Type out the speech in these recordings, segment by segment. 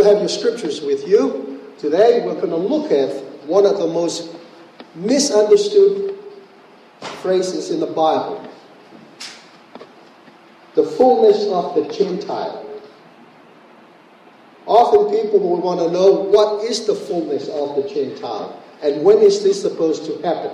have your scriptures with you, today we're going to look at one of the most misunderstood phrases in the Bible. The fullness of the Gentile. Often people will want to know what is the fullness of the Gentile and when is this supposed to happen.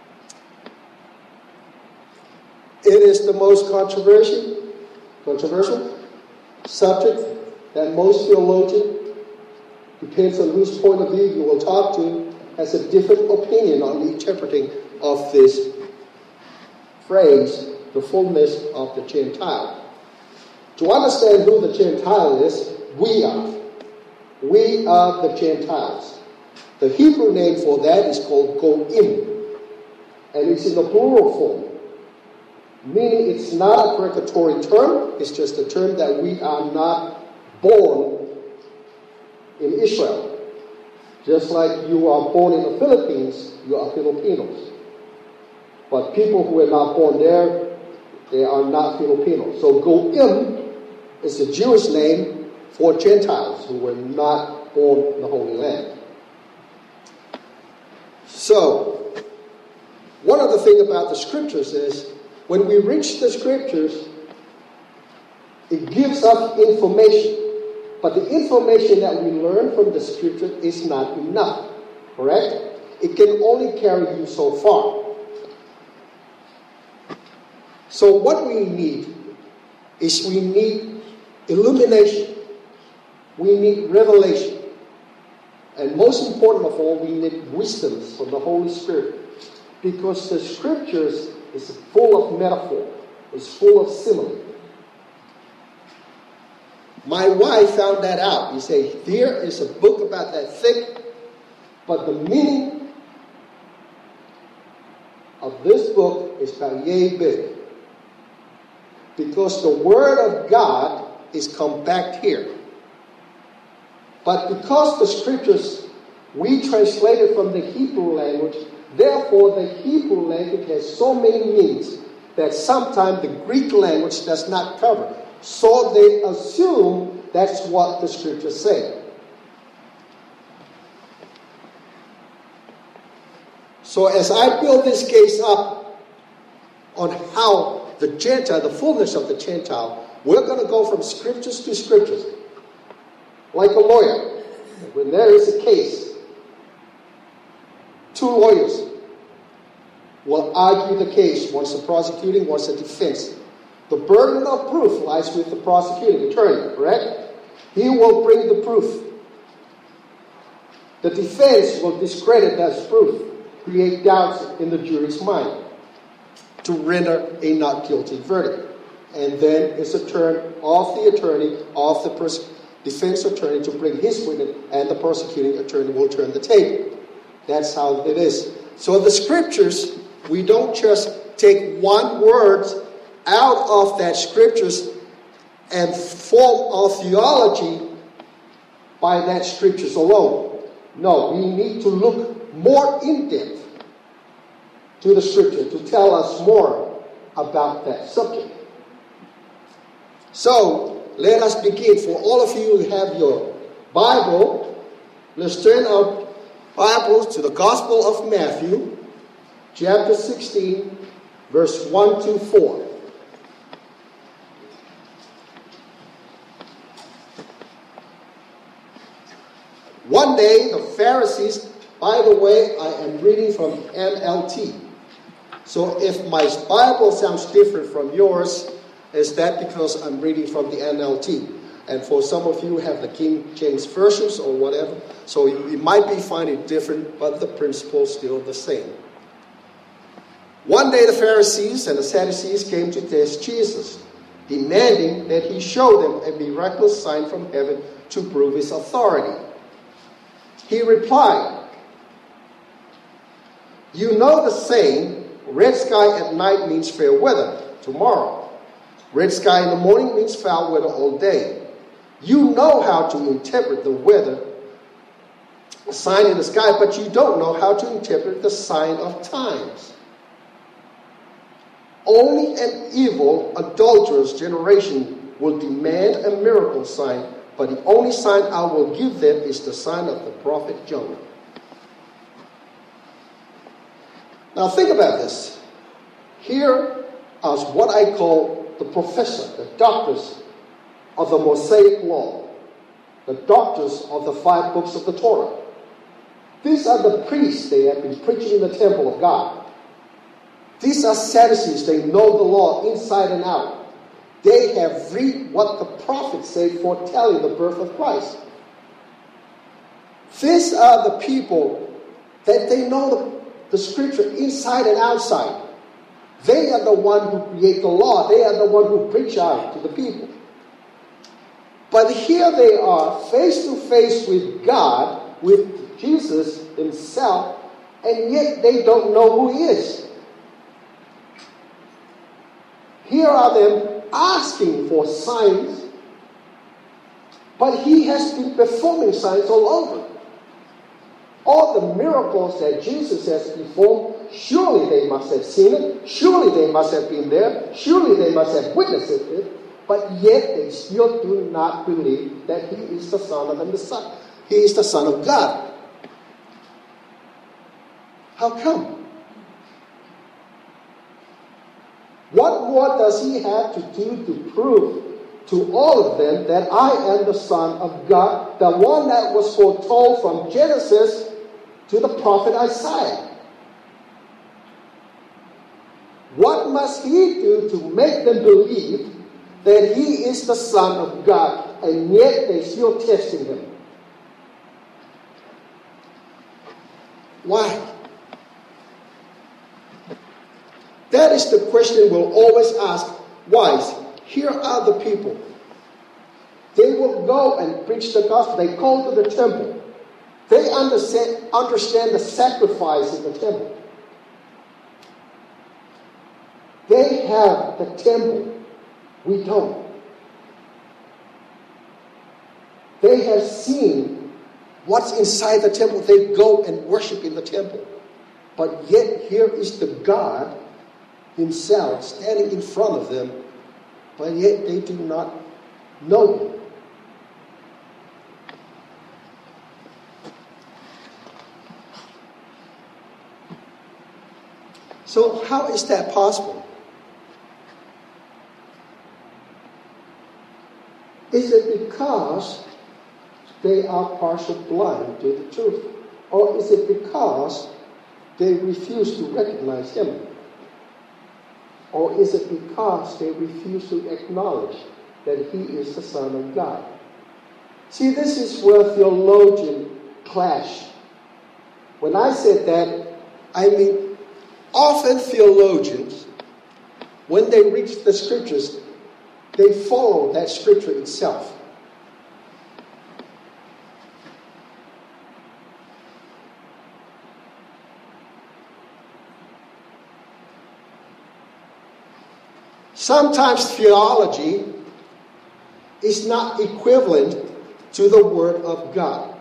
It is the most controversial subject that most theologians, depends on whose point of view you will talk to, has a different opinion on the interpreting of this phrase, the fullness of the Gentile. To understand who the Gentile is, we are. We are the Gentiles. The Hebrew name for that is called Goim, and it's in the plural form, meaning it's not a precatory term, it's just a term that we are not born in Israel. Just like you are born in the Philippines, you are Filipinos. But people who are not born there, they are not Filipinos. So Goim is the Jewish name for Gentiles who were not born in the Holy Land. So, one of the things about the scriptures is, when we reach the scriptures, it gives us information. But the information that we learn from the scripture is not enough. Correct? It can only carry you so far. So what we need is we need illumination. We need revelation. And most important of all, we need wisdom from the Holy Spirit. Because the scriptures is full of metaphor. It's full of simile. My wife found that out. You say, here is a book about that thick, but the meaning of this book is about yay big. Because the Word of God is compact here. But because the scriptures, we translated from the Hebrew language, therefore the Hebrew language has so many meanings that sometimes the Greek language does not cover. So they assume that's what the scriptures say. So as I build this case up on how the Gentile, the fullness of the Gentile, we're going to go from scriptures to scriptures. Like a lawyer. When there is a case, two lawyers will argue the case, one's the prosecuting, one's the defense. The burden of proof lies with the prosecuting attorney, correct? He will bring the proof. The defense will discredit that proof, create doubts in the jury's mind to render a not guilty verdict. And then it's a turn of the attorney, of the defense attorney to bring his witness, and the prosecuting attorney will turn the table. That's how it is. So the scriptures, we don't just take one word out of that scriptures and form our theology by that scriptures alone. No, we need to look more in depth to the scripture to tell us more about that subject. So, let us begin. For all of you who have your Bible, let's turn our Bibles to the Gospel of Matthew, chapter 16, verse 1 to 4. One day, the Pharisees, by the way, I am reading from NLT. So if my Bible sounds different from yours, is that because I'm reading from the NLT? And for some of you who have the King James versions or whatever, so you might be finding it different, but the principle is still the same. One day the Pharisees and the Sadducees came to test Jesus, demanding that he show them a miraculous sign from heaven to prove his authority. He replied, "You know the saying, red sky at night means fair weather, tomorrow. Red sky in the morning means foul weather all day. You know how to interpret the weather, a sign in the sky, but you don't know how to interpret the sign of times. Only an evil, adulterous generation will demand a miracle sign but the only sign I will give them is the sign of the prophet Jonah. Now think about this. Here are what I call the professor, the doctors of the Mosaic Law, the doctors of the 5 books of the Torah. These are the priests. They have been preaching in the temple of God. These are Sadducees. They know the law inside and out. They have read what the prophets say foretelling the birth of Christ. These are the people that they know the scripture inside and outside. They are the one who create the law. They are the one who preach out to the people. But here they are, face to face with God, with Jesus himself, and yet they don't know who he is. Here are them asking for signs, but he has been performing signs all over. All the miracles that Jesus has performed, surely they must have seen it, surely they must have been there, surely they must have witnessed it, but yet they still do not believe that he is the Son of the Messiah. He is the Son of God. How come? What more does he have to do to prove to all of them that I am the Son of God, the one that was foretold from Genesis to the prophet Isaiah? What must he do to make them believe that he is the Son of God, and yet they still testing him? Why? That is the question we'll always ask. Why? Here are the people. They will go and preach the gospel. They go to the temple. They understand the sacrifice in the temple. They have the temple. We don't. They have seen what's inside the temple. They go and worship in the temple. But yet here is the God himself standing in front of them, but yet they do not know him. So how is that possible? Is it because they are partially blind to the truth? Or is it because they refuse to recognize him? Or is it because they refuse to acknowledge that he is the Son of God? See, this is where theologians clash. When I said that, I mean, often theologians, when they reach the scriptures, they follow that scripture itself. Sometimes theology is not equivalent to the Word of God.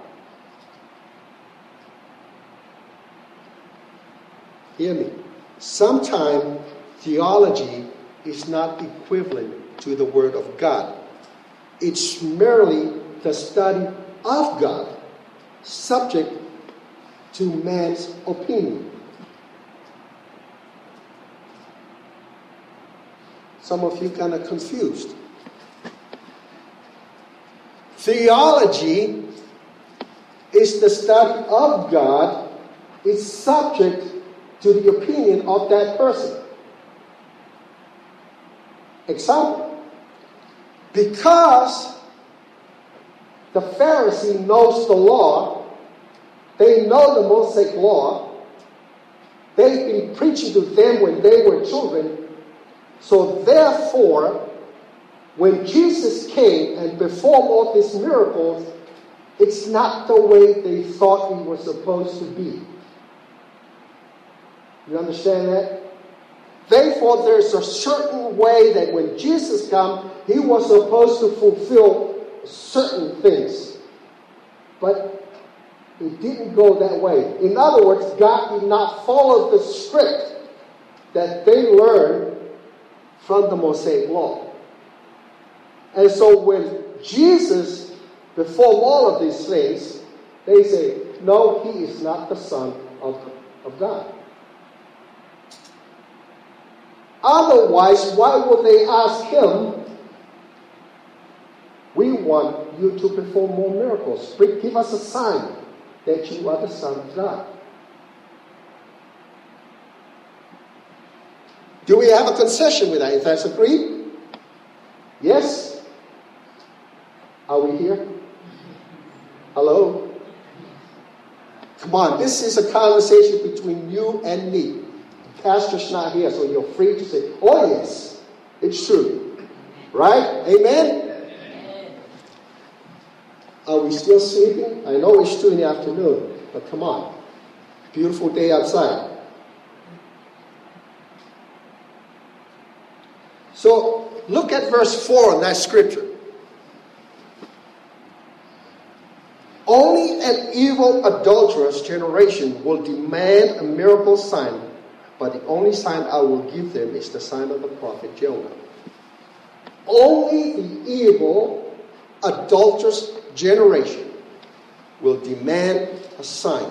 Hear me. Sometimes theology is not equivalent to the Word of God. It's merely the study of God, subject to man's opinion. Some of you kind of confused. Theology is the study of God. It's subject to the opinion of that person. Example. Because the Pharisee knows the law, they know the Mosaic law, they've been preaching to them when they were children. So therefore, when Jesus came and performed all these miracles, it's not the way they thought he was supposed to be. You understand that? Therefore, there's a certain way that when Jesus came, he was supposed to fulfill certain things. But it didn't go that way. In other words, God did not follow the script that they learned from the Mosaic law. And so when Jesus perform all of these things, they say, no, he is not the Son of God. Otherwise, why would they ask him, we want you to perform more miracles. Give us a sign that you are the Son of God. Do we have a concession with that? If that's agreed? Yes? Are we here? Hello? Come on, this is a conversation between you and me. The pastor's not here, so you're free to say, oh yes, it's true. Right? Amen? Are we still sleeping? I know it's 2 in the afternoon, but come on. Beautiful day outside. So, look at verse 4 in that scripture. Only an evil, adulterous generation will demand a miracle sign, but the only sign I will give them is the sign of the prophet Jonah. Only the evil, adulterous generation will demand a sign.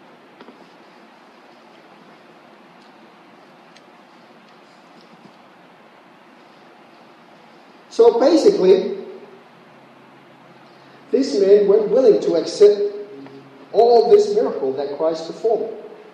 So basically, these men weren't willing to accept all this miracle that Christ performed.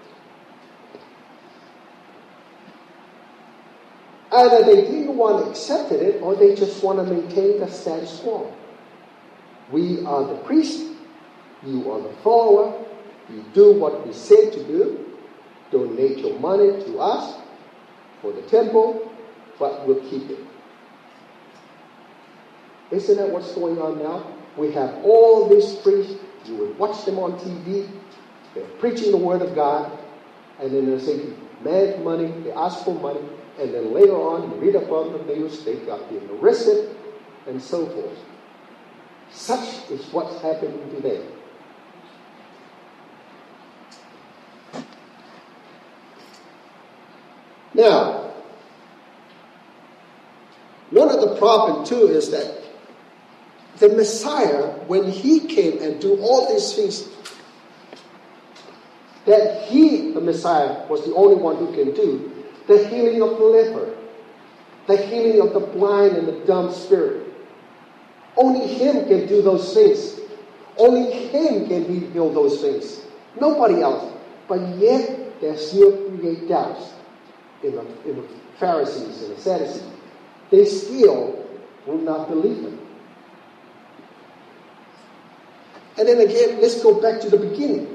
Either they didn't want to accept it, or they just want to maintain the status quo. We are the priest, you are the follower, you do what we said to do, donate your money to us for the temple, but we'll keep it. Isn't that what's going on now? We have all these priests, you would watch them on TV, they're preaching the word of God, and then they're saying, demand money, they ask for money, and then later on, you read about the news, they got being arrested, and so forth. Such is what's happening today. Now, one of the problems too is that the Messiah, when he came and do all these things, that he, the Messiah, was the only one who can do, the healing of the leper, the healing of the blind and the dumb spirit. Only him can do those things. Only him can heal those things. Nobody else. But yet, there still create doubts in the Pharisees and the Sadducees. They still will not believe him. And then again, let's go back to the beginning.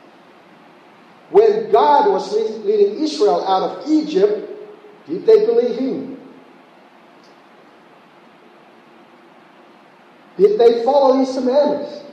When God was leading Israel out of Egypt, did they believe him? Did they follow his commandments?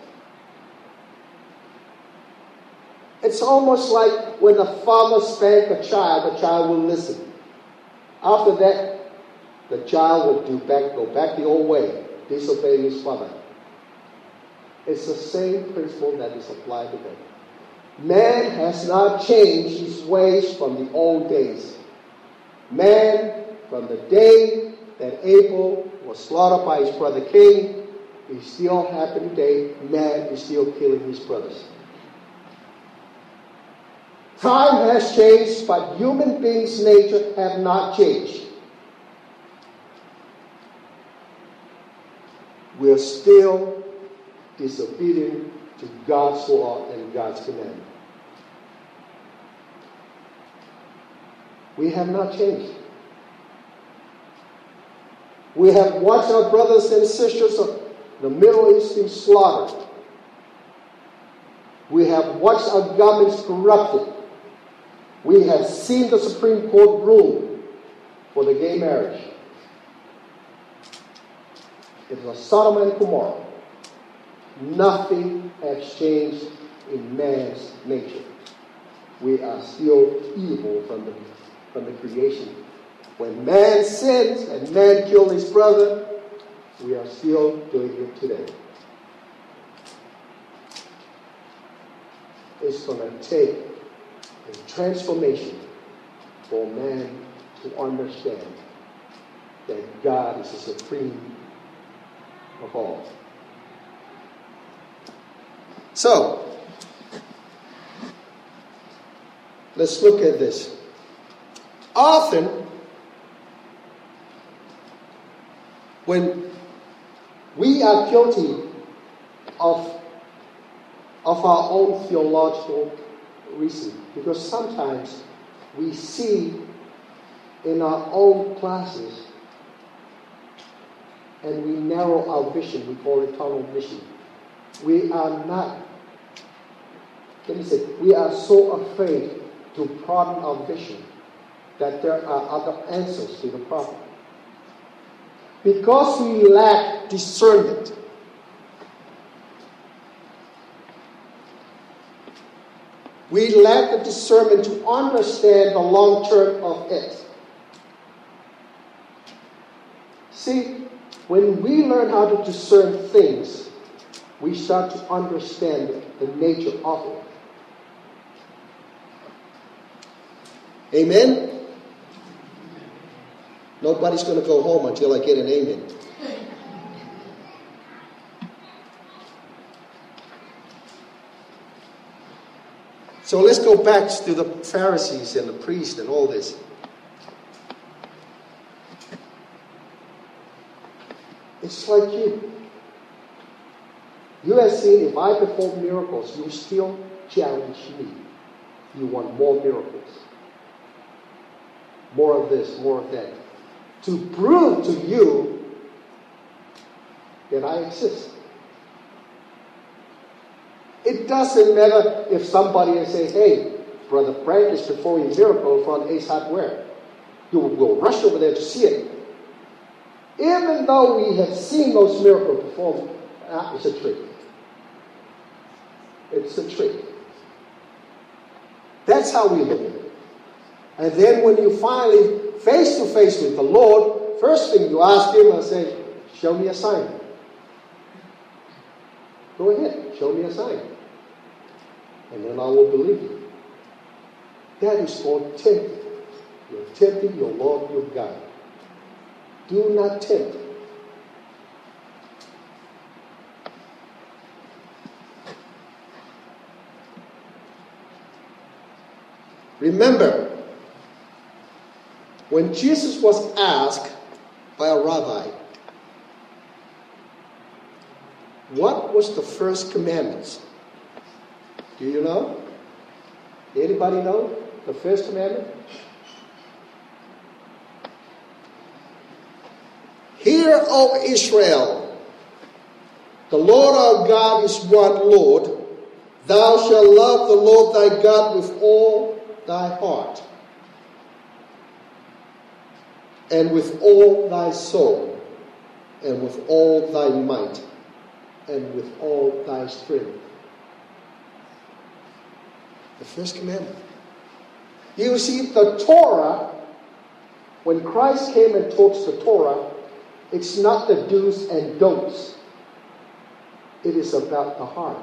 It's almost like when a father spanks a child, the child will listen. After that, the child will go back the old way, disobey his father. It's the same principle that is applied today. Man has not changed his ways from the old days. Man, from the day that Abel was slaughtered by his brother Cain, it still happening today. Man is still killing his brothers. Time has changed, but human beings' nature have not changed. We are still disobedient to God's law and God's commandment. We have not changed. We have watched our brothers and sisters of the Middle East be slaughtered. We have watched our governments corrupted. We have seen the Supreme Court rule for the gay marriage. It was Sodom and Gomorrah. Nothing has changed in man's nature. We are still evil from the creation. When man sins and man killed his brother, we are still doing it today. It's going to take a transformation for man to understand that God is the supreme of all. So, let's look at this. Often, when we are guilty of our own theological reason, because sometimes we see in our own classes and we narrow our vision, we call it tunnel vision. We are not, we are so afraid to broaden our vision that there are other answers to the problem. Because we lack discernment. We lack the discernment to understand the long term of it. See, when we learn how to discern things, we start to understand the nature of it. Amen? Nobody's going to go home until I get an amen. So let's go back to the Pharisees and the priests and all this. It's like you. You have seen if I perform miracles, you still challenge me. You want more miracles. More of this, more of that. To prove to you that I exist. It doesn't matter if somebody says, hey, Brother Frank is performing a miracle from Ace Hardware. You will rush over there to see it. Even though we have seen those miracles performed, it's a trick. It's a trick. That's how we look at it. And then when you finally face to face with the Lord, first thing you ask Him and say, show me a sign. Go ahead, show me a sign. And then I will believe you. That is called tempting. You're tempting your Lord, your God. Do not tempt. Remember, when Jesus was asked by a rabbi, what was the first commandment? Do you know? Anybody know the first commandment? Hear, O Israel, the Lord our God is one Lord. Thou shalt love the Lord thy God with all thy heart, and with all thy soul, and with all thy might, and with all thy strength. The first commandment. You see, the Torah, when Christ came and taught the Torah, it's not the do's and don'ts. It is about the heart.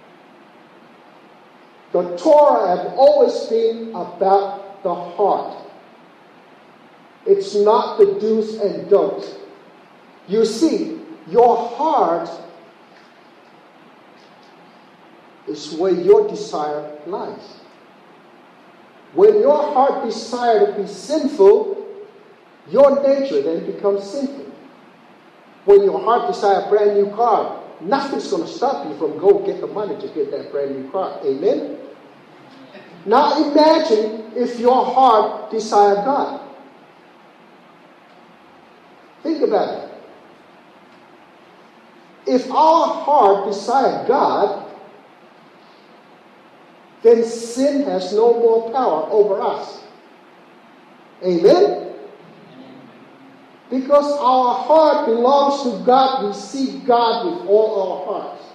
The Torah has always been about the heart. It's not the do's and don'ts. You see, your heart is where your desire lies. When your heart desires to be sinful, your nature then becomes sinful. When your heart desires a brand new car, nothing's going to stop you from go get the money to get that brand new car. Amen? Now imagine if your heart desires God. Think about it. If our heart desires God, then sin has no more power over us. Amen? Because our heart belongs to God, we seek God with all our hearts.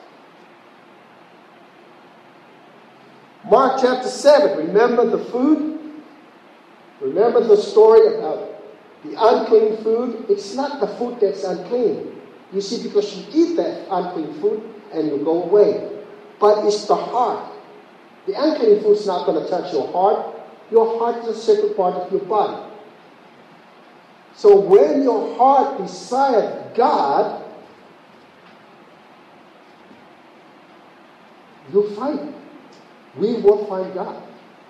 Mark chapter 7, remember the food? Remember the story about the unclean food? It's not the food that's unclean. You see, because you eat that unclean food and you go away. But it's the heart. The unclean food is not going to touch your heart. Your heart is a separate part of your body. So when your heart desires God, you'll find it. We will find God.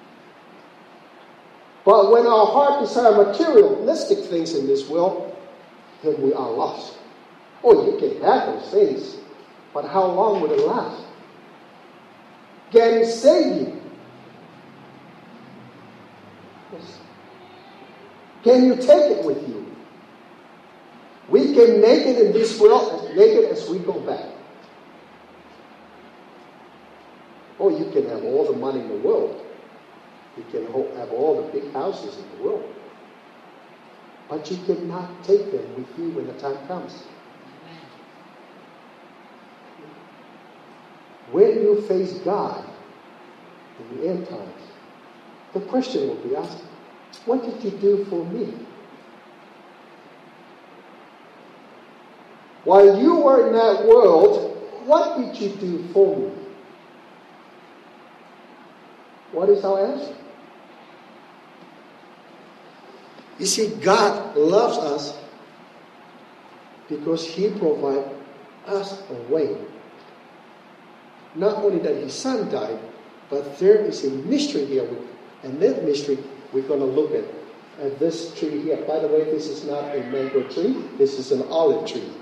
But when our heart desires materialistic things in this world, then we are lost. Oh, you can have those things, but how long will it last? Can it save you? Yes. Can you take it with you? We can make it in this world as naked as we go back. Oh, you can have all the money in the world. You can have all the big houses in the world. But you cannot take them with you when the time comes. When you face God in the end times, the question will be asked, what did you do for me? While you were in that world, what did you do for me? What is our answer? You see, God loves us because He provides us a way. Not only that His Son died, but there is a mystery here. And that mystery we're going to look at this tree here. By the way, this is not a mango tree. This is an olive tree.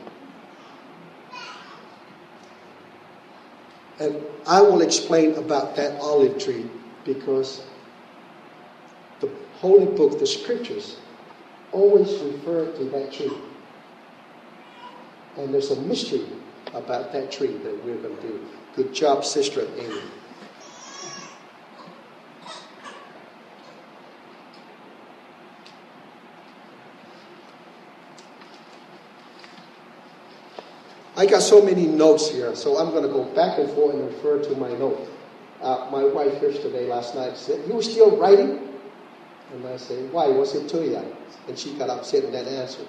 And I will explain about that olive tree because the Holy Book, the Scriptures, always refer to that tree. And there's a mystery about that tree that we're going to do. Good job, Sister Amy. I got so many notes here, so I'm going to go back and forth and refer to my note. My wife yesterday, last night, said, "You were still writing?" And I said, "Why? What's it to you?" And she got upset in that answer.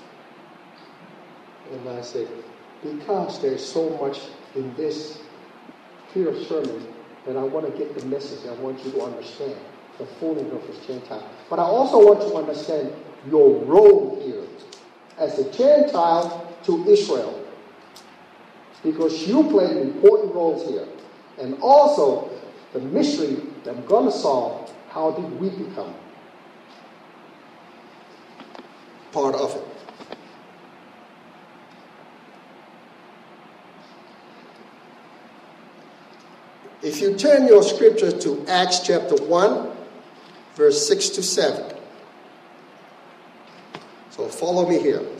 And I said, "Because there's so much in this here sermon that I want to get the message. I want you to understand the fullness of this Gentile. But I also want you to understand your role here as a Gentile to Israel. Because you play important roles here. And also, the mystery that I'm going to solve, how did we become part of it? If you turn your scripture to Acts chapter 1, verse 6 to 7. So follow me here.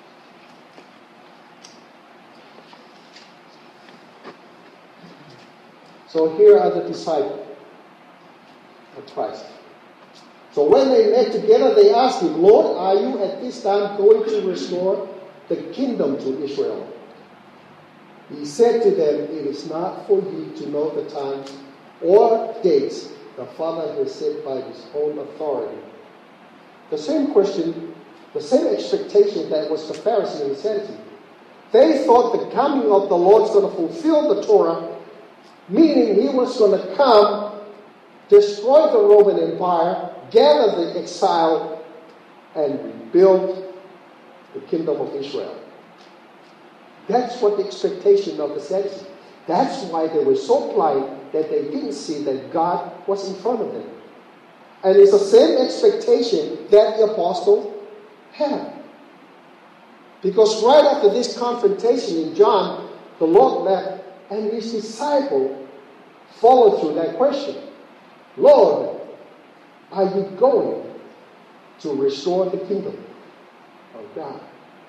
So here are the disciples of Christ. So when they met together, they asked him, "Lord, are you at this time going to restore the kingdom to Israel?" He said to them, "It is not for you to know the times or dates the Father has set by His own authority." The same question, the same expectation that was the Pharisees and the Sadducees. They thought the coming of the Lord is going to fulfill the Torah, meaning He was going to come, destroy the Roman Empire, gather the exile, and rebuild the kingdom of Israel. That's what the expectation of the Sadducees. That's why they were so blind that they didn't see that God was in front of them. And it's the same expectation that the apostle had. Because right after this confrontation in John, the Lord left, and His disciple followed through that question. "Lord, are you going to restore the kingdom of God?"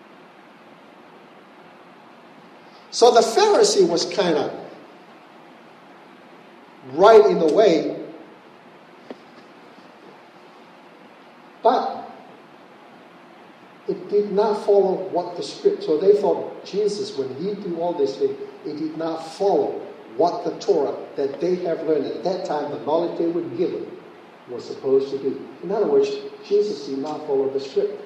So the Pharisee was kind of right in the way, but it did not follow what the script. So they thought Jesus, when He did all these things, it did not follow what the Torah that they have learned at that time, the knowledge they were given, was supposed to do. In other words, Jesus did not follow the script.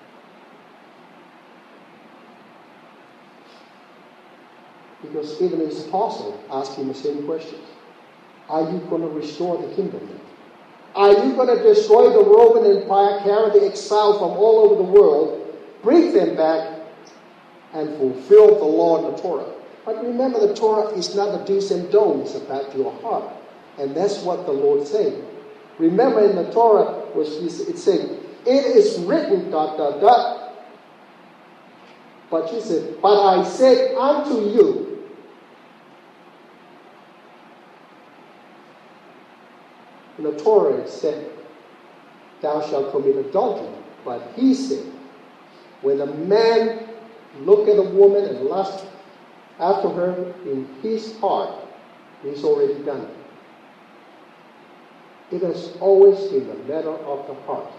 Because even His apostle asked Him the same question. Are you going to restore the kingdom now? Are you going to destroy the Roman Empire, carry the exile from all over the world, bring them back, and fulfill the law and the Torah? But remember, the Torah is not the do's and don'ts about your heart. And that's what the Lord said. Remember in the Torah, it said, it is written, ... But he said, but I said unto you. In the Torah it said, thou shalt commit adultery. But he said, when a man look at a woman and lust after her in his heart, he's already done it. It has always been the matter of the heart.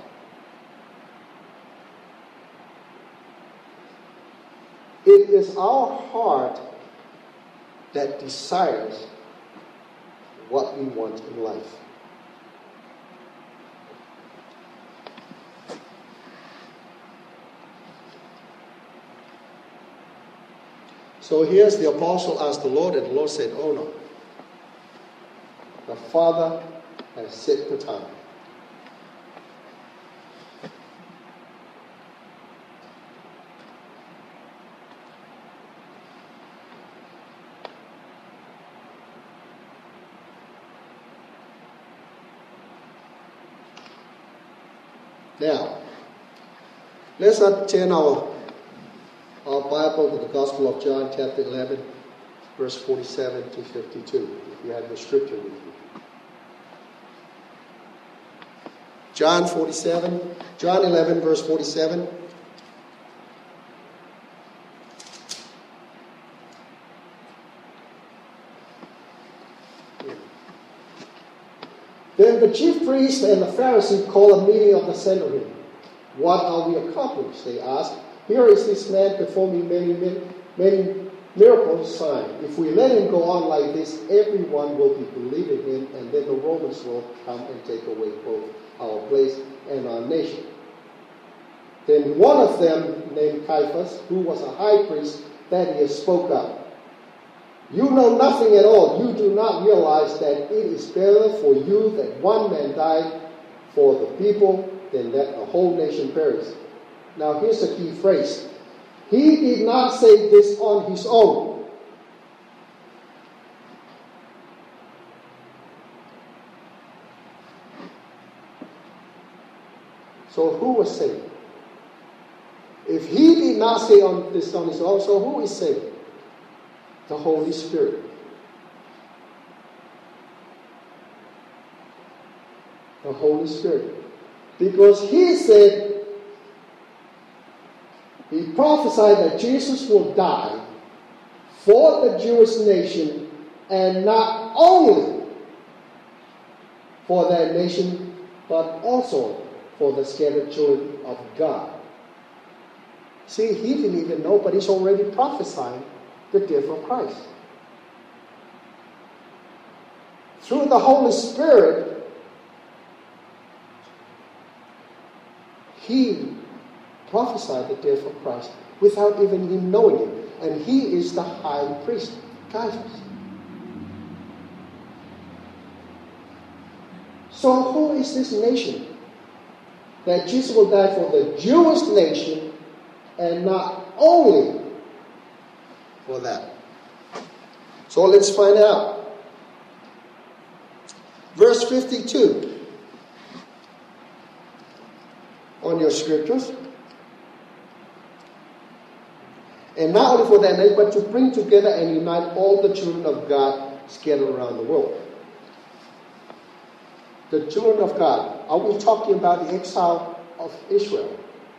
It is our heart that desires what we want in life. So here's the apostle asked the Lord, and the Lord said, oh no. The Father has set the time. Now, let's turn our Bible to the Gospel of John, chapter 11, verse 47 to 52, if you have the scripture with you. John 11, verse 47. Then the chief priests and the Pharisees called a meeting of the Sanhedrin. What are we accomplished? They asked. Here is this man performing many miracles, signs. If we let him go on like this, everyone will be believing him, and then the Romans will come and take away both our place and our nation. Then one of them, named Caiaphas, who was a high priest, that he spoke up. You know nothing at all. You do not realize that it is better for you that one man die for the people than that the whole nation perish. Now here's the key phrase. He did not say this on his own. So who was saying? If he did not say this on his own, so who is saying? The Holy Spirit. The Holy Spirit. Because he said, he prophesied that Jesus will die for the Jewish nation, and not only for that nation, but also for the scattered children of God. See, he didn't even know, but he's already prophesying the death of Christ. Through the Holy Spirit, he prophesied the death of Christ without even him knowing it. And he is the high priest, Caiaphas. So who is this nation? That Jesus will die for the Jewish nation, and not only for that. So let's find out. Verse 52 on your scriptures. And not only for that nation, but to bring together and unite all the children of God scattered around the world. The children of God. Are we talking about the exile of Israel?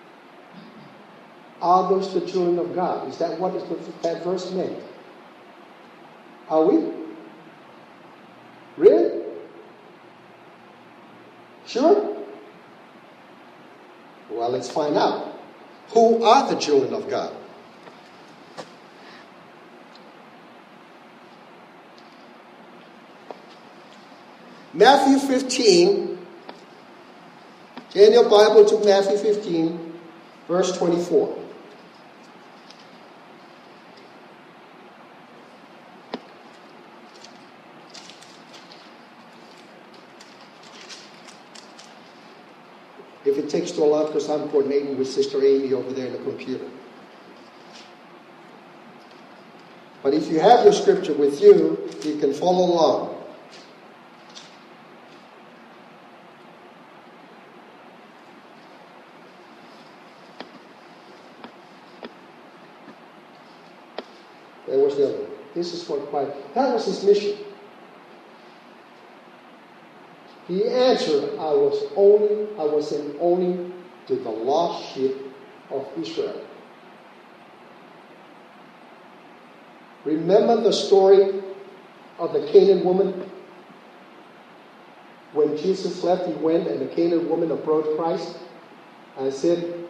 Are those the children of God? Is that what that verse meant? Are we? Really? Sure? Well, let's find out. Who are the children of God? Matthew 15. Turn your Bible to Matthew 15, verse 24. If it takes too long, because I'm coordinating with Sister Amy over there in the computer. But if you have your scripture with you, you can follow along. There was the other one. This is what Christ. That was his mission. He answered, I was sent only to the lost sheep of Israel. Remember the story of the Canaan woman? When Jesus left, he went and the Canaan woman approached Christ and said,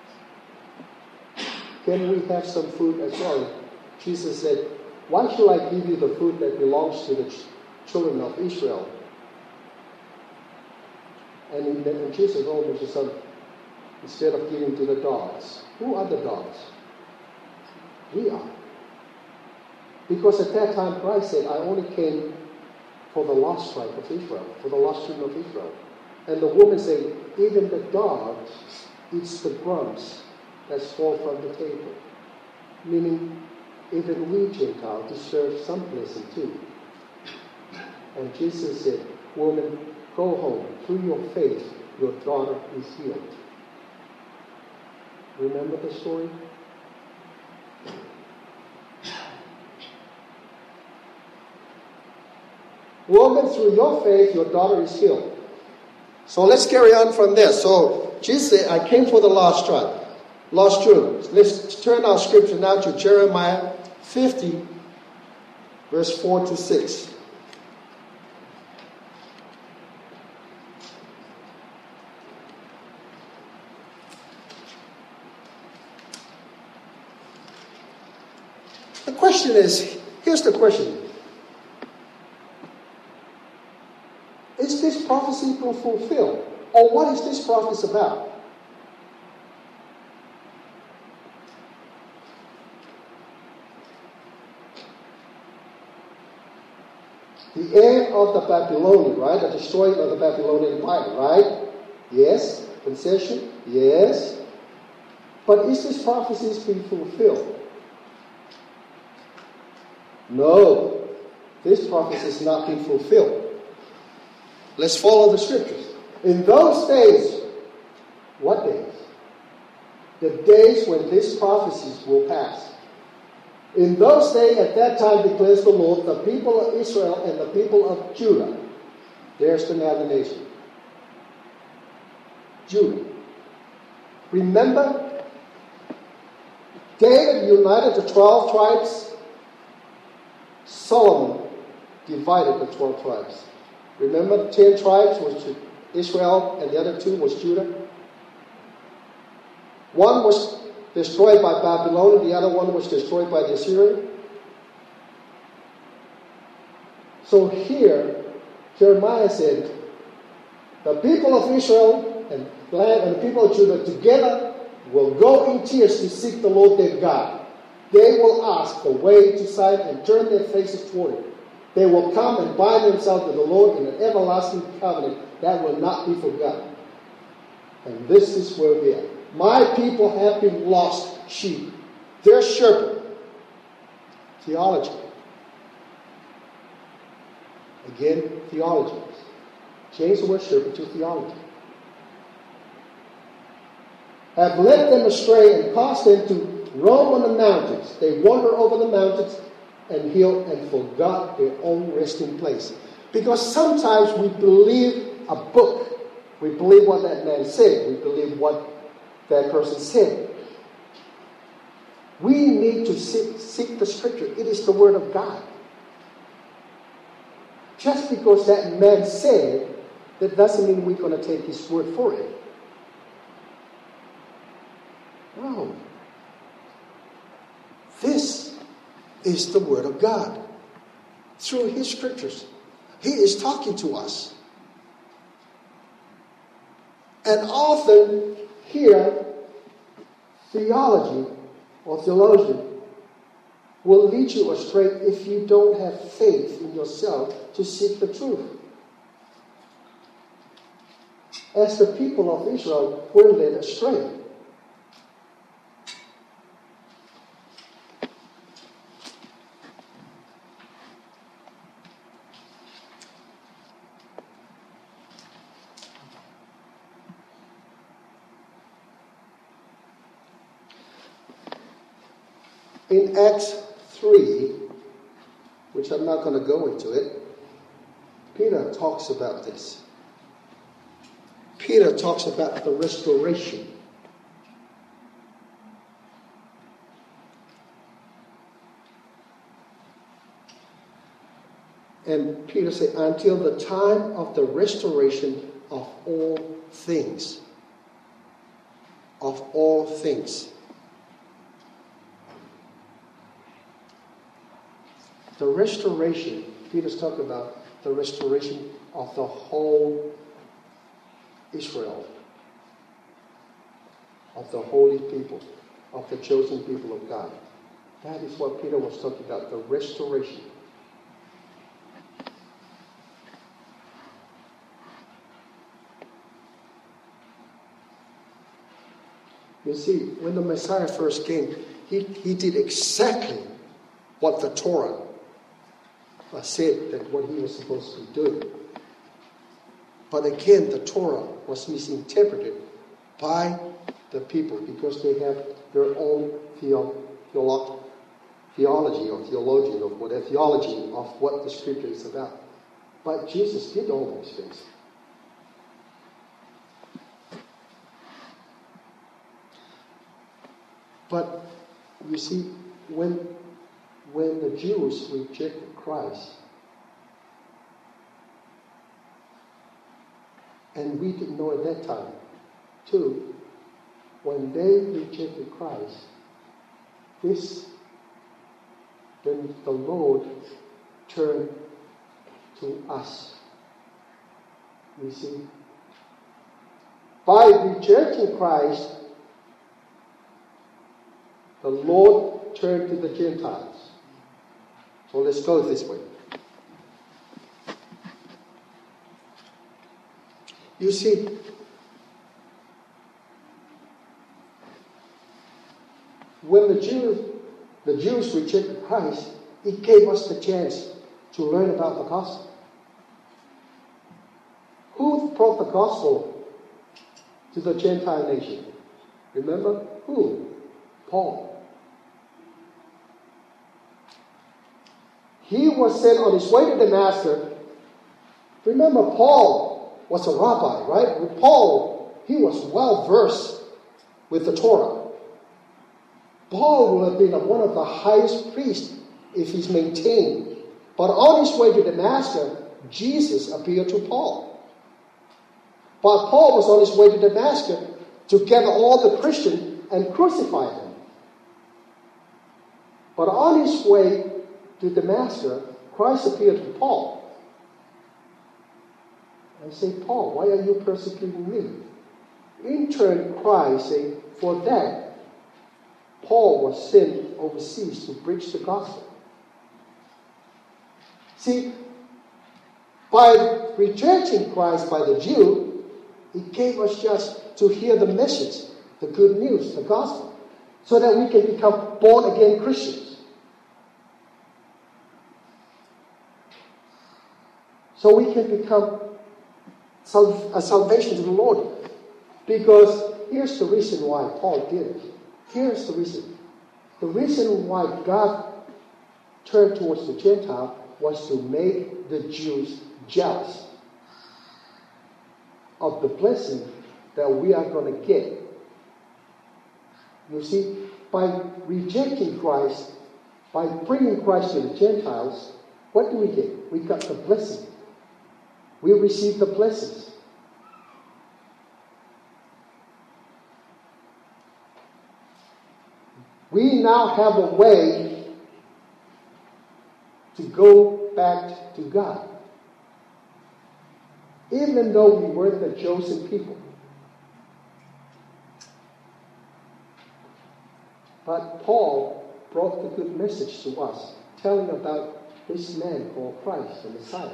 can we have some food as well? Jesus said, why should I give you the food that belongs to the children of Israel? And Jesus almost said, instead of giving to the dogs. Who are the dogs? We are. Because at that time Christ said, I only came for the lost tribe of Israel, for the lost children of Israel. And the woman said, even the dogs eats the crumbs that fall from the table. Meaning, even we Gentiles deserve some blessing too. And Jesus said, woman, go home. Through your faith, your daughter is healed. Remember the story? Woman, through your faith, your daughter is healed. So let's carry on from there. So Jesus said, I came for the lost tribe, lost children. Let's turn our scripture now to Jeremiah 50, verse 4 to 6. The question is, here's the question. Is this prophecy fulfilled? Or what is this prophecy about? The end of the Babylonian, right? The destroying of the Babylonian Empire, right? Yes. Concession? Yes. But is this prophecy being fulfilled? No. This prophecy is not being fulfilled. Let's follow the scriptures. In those days, what days? The days when these prophecies will pass. In those days, at that time, declares the Lord, the people of Israel and the people of Judah. There's another nation. Judah. Remember, David united the 12 tribes. Solomon divided the 12 tribes. Remember, 10 tribes was Israel and the other 2 was Judah. One was destroyed by Babylon, the other one was destroyed by the Assyrian. So here, Jeremiah said, the people of Israel and the people of Judah together will go in tears to seek the Lord their God. They will ask the way to Zion and turn their faces toward it. They will come and bind themselves to the Lord in an everlasting covenant that will not be forgotten. And this is where we are. My people have been lost sheep. They're shepherd. Theology. Again, theology. Change the word shepherd to theology. Have led them astray and caused them to roam on the mountains. They wander over the mountains and heal and forgot their own resting place. Because sometimes we believe a book. We believe what that man said. We believe what that person said. We need to seek the scripture. It is the word of God. Just because that man said it, that doesn't mean we're going to take his word for it. No. This is the word of God. Through his scriptures. He is talking to us. And often here, theology or theologian will lead you astray if you don't have faith in yourself to seek the truth. As the people of Israel were led astray. In Acts 3, which I'm not going to go into it, Peter talks about this. Peter talks about the restoration. And Peter said, until the time of the restoration of all things. Of all things. The restoration, Peter's talking about the restoration of the whole Israel, of the holy people, of the chosen people of God. That is what Peter was talking about, the restoration. You see, when the Messiah first came, he did exactly what the Torah said that what he was supposed to be doing. But again, the Torah was misinterpreted by the people because they have their own theology or theologian of what theology of what the scripture is about. But Jesus did all those things. But you see, when the Jews rejected Christ, and we didn't know at that time, too, when they rejected Christ, then the Lord turned to us. You see, by rejecting Christ, the Lord turned to the Gentiles. So let's go this way. You see, when the Jews rejected Christ, it gave us the chance to learn about the gospel. Who brought the gospel to the Gentile nation? Remember? Who? Paul. He was sent on his way to Damascus. Remember, Paul was a rabbi, right? With Paul, he was well versed with the Torah. Paul would have been one of the highest priests if he's maintained. But on his way to Damascus, Jesus appeared to Paul. But Paul was on his way to Damascus to gather all the Christians and crucify them. But on his way to Damascus, Christ appeared to Paul. And said, Paul, why are you persecuting me? In turn, Christ said, for that, Paul was sent overseas to preach the gospel. See, by rejecting Christ by the Jew, it gave us just to hear the message, the good news, the gospel, so that we can become born-again Christians. So we can become a salvation to the Lord. Because here's the reason why Paul did it. Here's the reason. The reason why God turned towards the Gentile was to make the Jews jealous of the blessing that we are going to get. You see, by rejecting Christ, by bringing Christ to the Gentiles, what do we get? We got the blessing. We receive the blessings. We now have a way to go back to God. Even though we weren't the chosen people. But Paul brought the good message to us, telling about this man called Christ, the Messiah.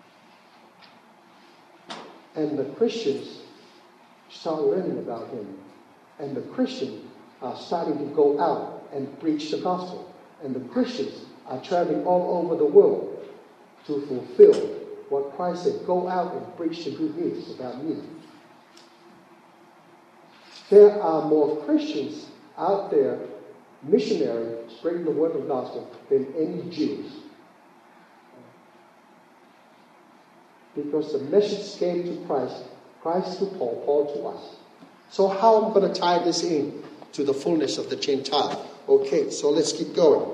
And the Christians start learning about him. And the Christians are starting to go out and preach the gospel. And the Christians are traveling all over the world to fulfill what Christ said, go out and preach the good news about me. There are more Christians out there missionary spreading the word of the gospel than any Jews. Because the message came to Christ, Christ to Paul, Paul to us. So how am I going to tie this in to the fullness of the Gentile? Okay, so let's keep going.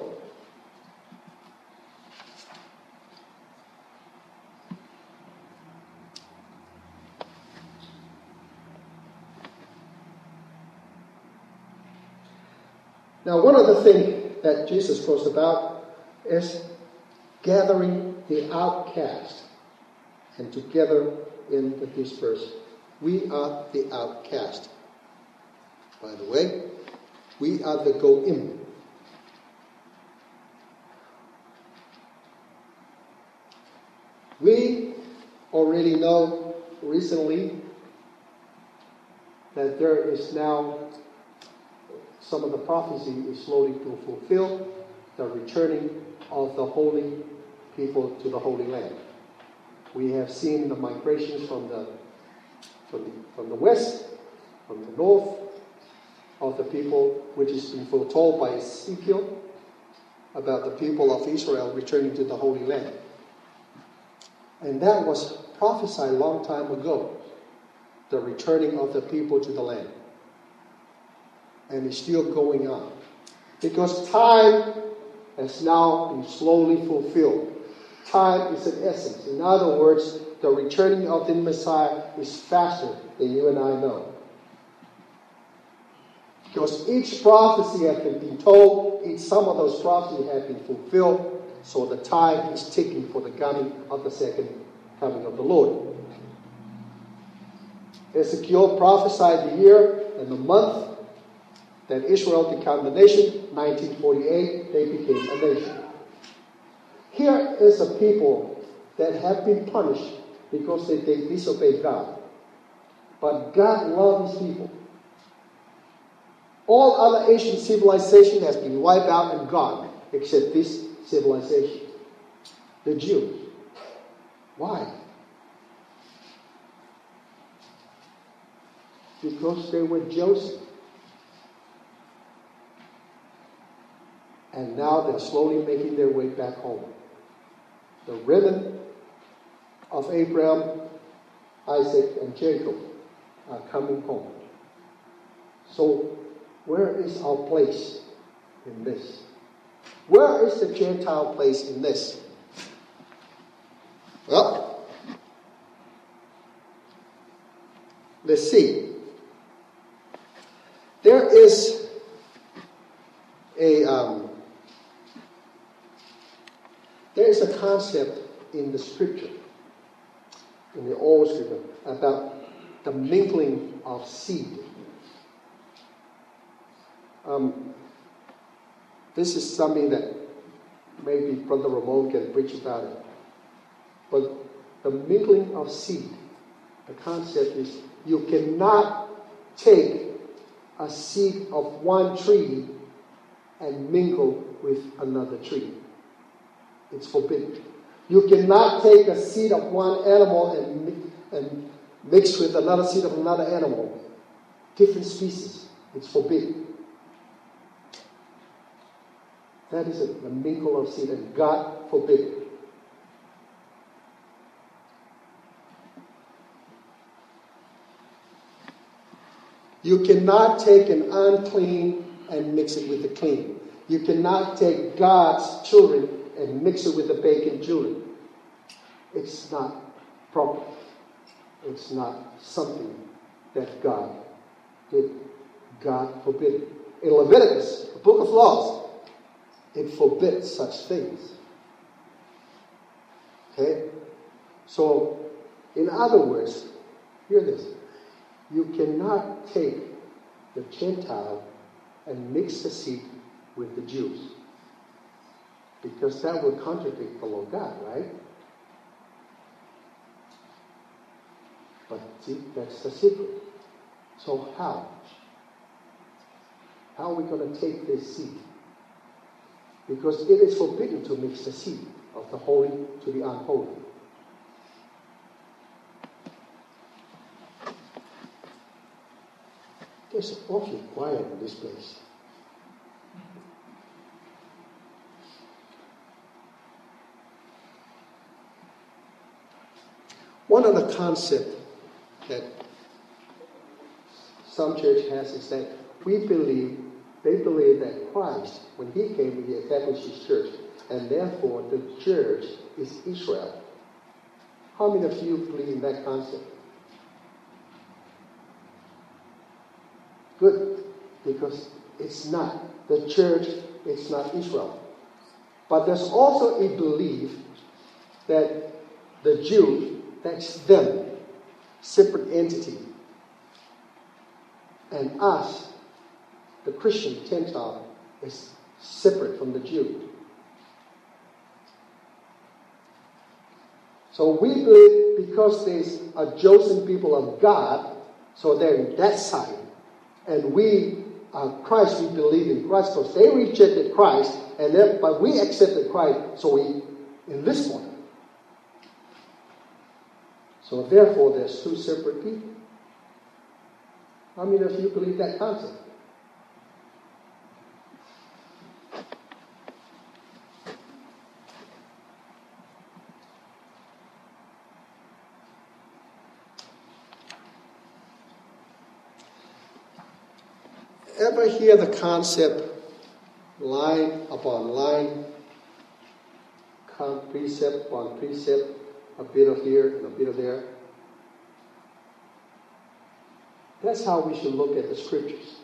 Now, one of the things that Jesus talks about is gathering the outcast and together in the dispersed. We are the outcast. By the way, we are the goim. We already know recently that there is now some of the prophecy is slowly to fulfill, the returning of the holy people to the Holy Land. We have seen the migrations from the west, from the north, of the people, which is been foretold by Ezekiel about the people of Israel returning to the Holy Land. And that was prophesied a long time ago, the returning of the people to the land. And it's still going on. Because time has now been slowly fulfilled. Time is an essence. In other words, the returning of the Messiah is faster than you and I know. Because each prophecy has been told, some of those prophecies have been fulfilled, so the time is ticking for the coming of the second coming of the Lord. Ezekiel prophesied the year and the month that Israel became a nation. 1948, they became a nation. Here is a people that have been punished because they disobeyed God. But God loves His people. All other Asian civilization has been wiped out and gone, except this civilization, the Jews. Why? Because they were Joseph. And now they're slowly making their way back home. The remnant of Abraham, Isaac, and Jacob are coming home. So, where is our place in this? Where is the Gentile place in this? Well, let's see. There is a concept in the Scripture, in the Old Scripture, about the mingling of seed. This is something that maybe Brother Ramon can preach about it. But the mingling of seed, the concept is you cannot take a seed of one tree and mingle with another tree. It's forbidden. You cannot take a seed of one animal and mix with another seed of another animal. Different species. It's forbidden. That is the mingle of seed, and God forbid it. You cannot take an unclean and mix it with the clean. You cannot take God's children and mix it with the pagan children. It's not proper. It's not something that God did. God forbid it. In Leviticus, the book of laws, it forbids such things. Okay? So, in other words, hear this. You cannot take the Gentile and mix the seed with the Jews. Because that would contradict the law of God, right? But see, that's the secret. So how? How are we going to take this seed? Because it is forbidden to mix the seed of the holy to the unholy. It's awfully quiet in this place. One of the concepts that some church has is that they believe that Christ, when he came, he established his church, and therefore the church is Israel. How many of you believe in that concept? Good, because it's not. The church is not Israel. But there's also a belief that the Jew, that's them, separate entity. And us, the Christian Gentile, is separate from the Jew. So we believe because there's a chosen people of God, so they're in that side. And we, Christ, we believe in Christ because they rejected Christ, but we accepted Christ, so we in this one. So therefore, there's two separate people. How many of you believe that concept? Ever hear the concept line upon line, precept upon precept, a bit of here and a bit of there? That's how we should look at the scriptures.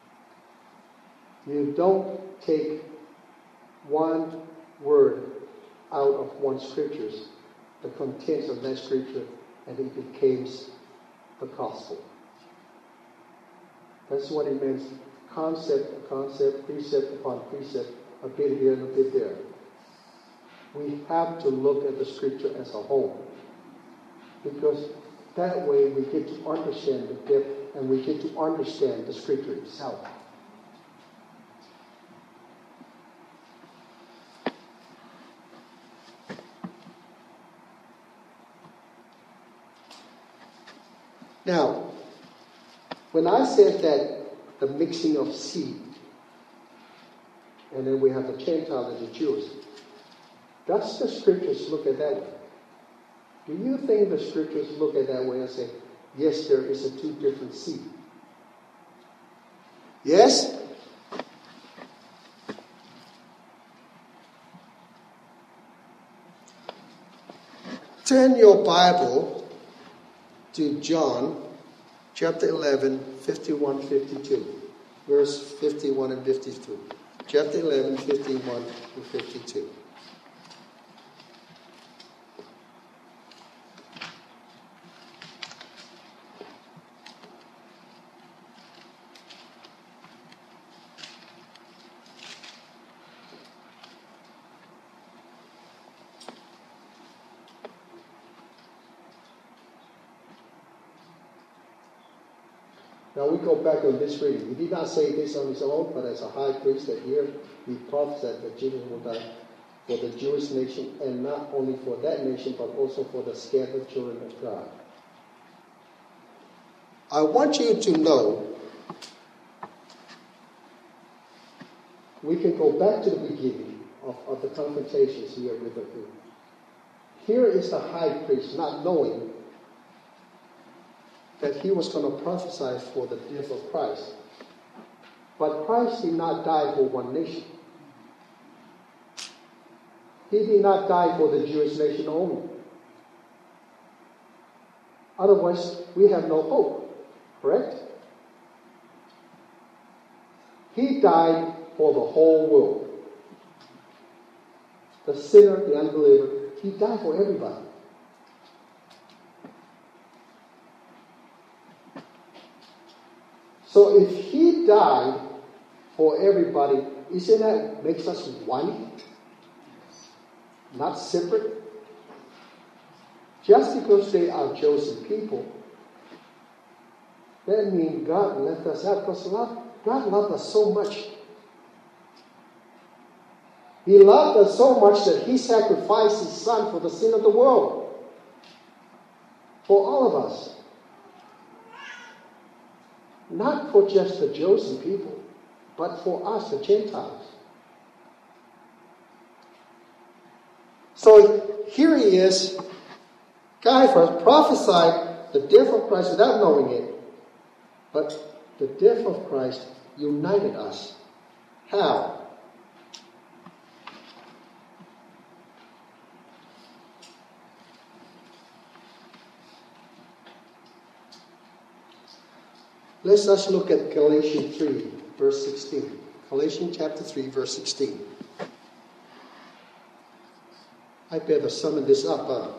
You don't take one word out of one scriptures, the contents of that scripture, and it becomes the gospel. That's what it means. Concept, precept upon precept, a bit here and a bit there. We have to look at the scripture as a whole. Because that way we get to understand the depth and we get to understand the scripture itself. Now, when I said that the mixing of seed, and then we have the Gentile and the Jews, does the scriptures look at that way? Do you think the scriptures look at that way and say, yes, there is a two different seed? Yes? Turn your Bible to John chapter 11, 51, 52. Verse 51 and 52. Chapter 11, 51 and 52. Now we go back on this reading. He did not say this on his own, but as a high priest that here he prophesied that Jesus will die for the Jewish nation, and not only for that nation, but also for the scattered children of God. I want you to know, we can go back to the beginning of the confrontations here with the group. Here is the high priest not knowing that he was going to prophesy for the death of Christ. But Christ did not die for one nation. He did not die for the Jewish nation only. Otherwise, we have no hope. Correct? He died for the whole world. The sinner, the unbeliever, he died for everybody. So if he died for everybody, isn't that makes us one? Not separate? Just because they are chosen people, that means God left us out because God loved us so much. He loved us so much that he sacrificed his son for the sin of the world. For all of us. Not for just the chosen people, but for us, the Gentiles. So here he is Caiaphas prophesied the death of Christ without knowing it. But the death of Christ united us. How? Let's just look at Galatians 3, verse 16. Galatians chapter 3, verse 16. I better summon this up.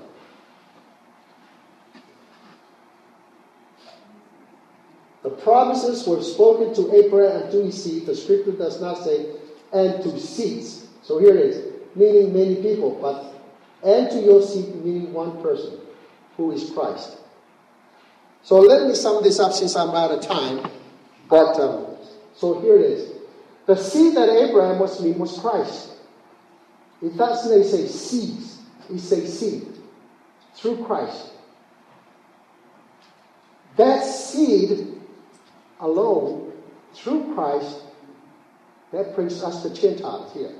The promises were spoken to Abraham and to his seed. The scripture does not say, and to seeds. So here it is, meaning many people, but and to your seed, meaning one person, who is Christ. So let me sum this up since I'm out of time. But so here it is. The seed that Abraham was mean was Christ. It doesn't say seeds. It says seed. Through Christ. That seed alone, through Christ, that brings us the Gentiles here.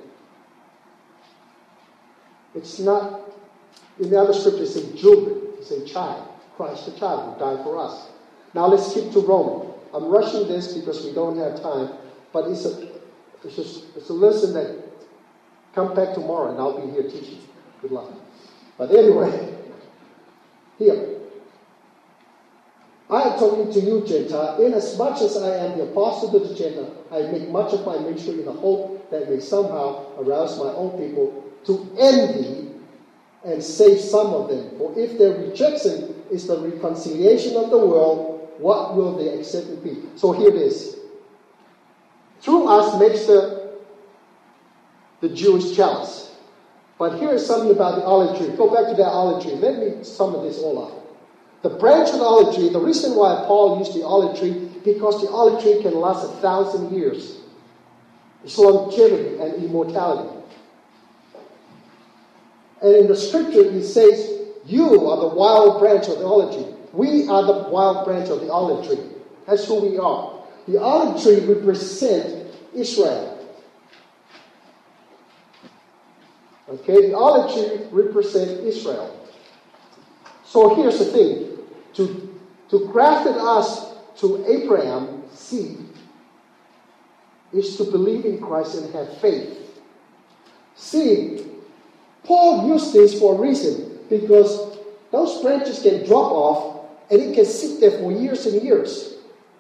It's not, in the other scriptures, it says children. It says child. Christ the child who died for us. Now let's skip to Romans. I'm rushing this because we don't have time, but it's a lesson that come back tomorrow and I'll be here teaching. Good luck. But anyway, here. I am talking to you, Gentile, inasmuch as I am the apostle to the Gentile, I make much of my ministry in the hope that may somehow arouse my own people to envy and save some of them. For if their rejection is the reconciliation of the world, what will their acceptance be? So here it is. Through us makes the Jews jealous. But here is something about the olive tree. Go back to that olive tree. Let me sum this all up. The branch of the olive tree, the reason why Paul used the olive tree, because the olive tree can last 1,000 years. It's longevity and immortality. And in the scripture it says, you are the wild branch of the olive tree. We are the wild branch of the olive tree. That's who we are. The olive tree represents Israel. Okay, the olive tree represents Israel. So here's the thing. To graft us to Abraham's seed is to believe in Christ and have faith. See, Paul used this for a reason, because those branches can drop off and it can sit there for years and years.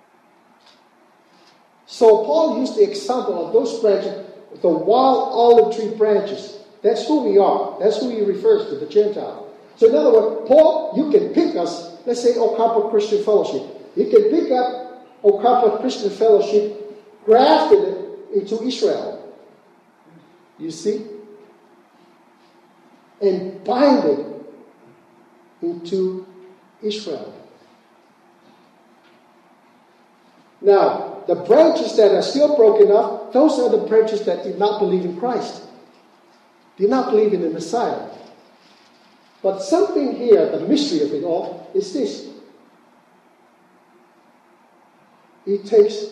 So Paul used the example of those branches, the wild olive tree branches. That's who we are. That's who he refers to, the Gentile. So in other words, Paul, you can pick us, let's say Okapa Christian Fellowship. You can pick up Okapa Christian Fellowship, grafted it into Israel. You see? And bind it into Israel. Now, the branches that are still broken up, those are the branches that did not believe in Christ. Did not believe in the Messiah. But something here, the mystery of it all, is this. It takes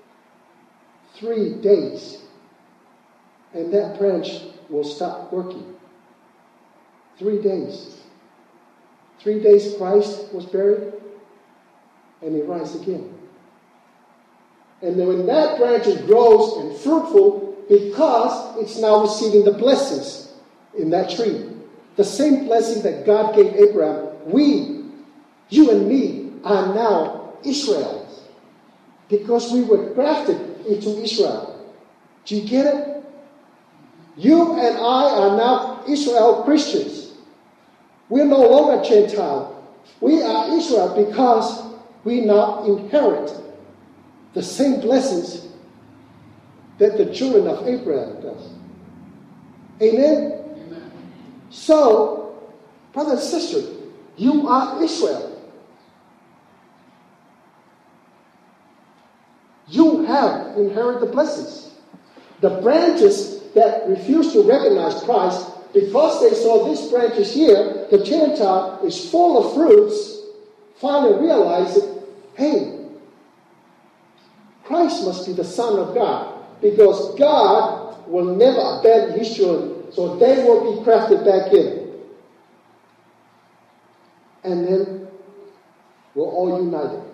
3 days, and that branch will stop working. 3 days. 3 days Christ was buried, and he rises again. And then when that branch grows and fruitful, because it's now receiving the blessings in that tree. The same blessing that God gave Abraham, we, you and me, are now Israel. Because we were grafted into Israel. Do you get it? You and I are now Israel Christians. We're no longer Gentile. We are Israel because we now inherit the same blessings that the children of Abraham does. Amen? Amen. So, brother and sister, you are Israel. You have inherited the blessings. The branches that refuse to recognize Christ, because they saw these branches here, the Gentile is full of fruits, finally realize that, hey, Christ must be the Son of God, because God will never abandon his children, so they will be grafted back in. and then we're all united.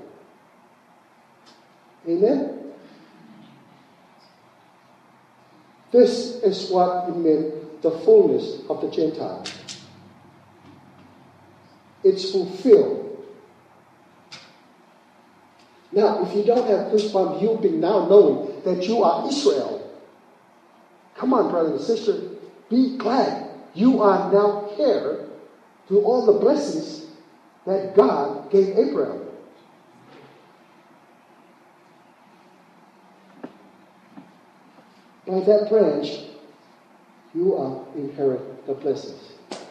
Amen? This is what it meant, the fullness of the Gentiles. It's fulfilled. Now, if you don't have goosebumps, you'll be now knowing that you are Israel. Come on, brother and sister. Be glad. You are now heir to all the blessings that God gave Abraham. By that branch, you are inherit the blessings.